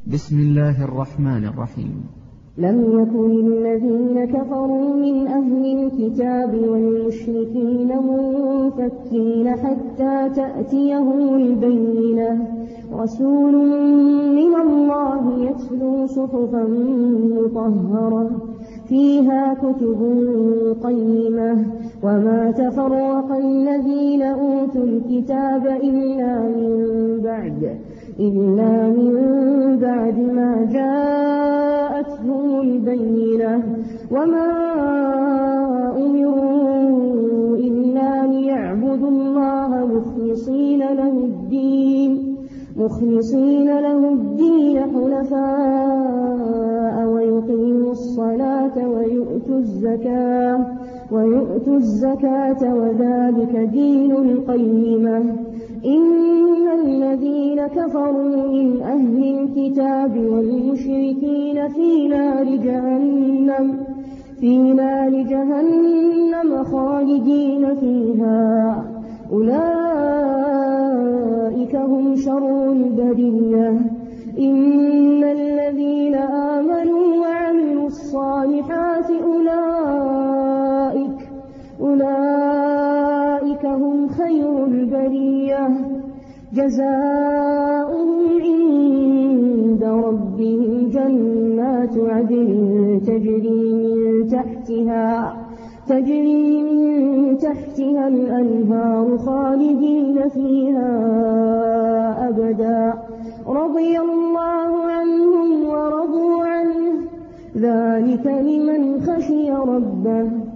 بسم الله الرحمن الرحيم. لم يكن الذين كفروا من أهل الكتاب والمشركين منفكين حتى تأتيهم البينة، رسول من الله يتلو صحفا مطهرة فيها كتب قيمة، وما تفرق الذين أوتوا الكتاب إلا من بعد ما جاءتهم البينة، وما أمروا إلا ليعبدوا الله مخلصين له الدين حنفاء ويقيموا الصلاة ويؤتوا الزكاة وذلك دين القيمة. إن الذين كفروا من أهل الكتاب والمشركين في نار جهنم خالدين فيها، أولئك هم شر البرية. إن الذين آمنوا وعملوا الصالحات أولئك هم خير البرية، جزاؤهم عند ربهم جنات عدن تجري من تحتها الأنهار خالدين فيها أبدا، رضي الله عنهم ورضوا عنه، ذلك لمن خشي ربه.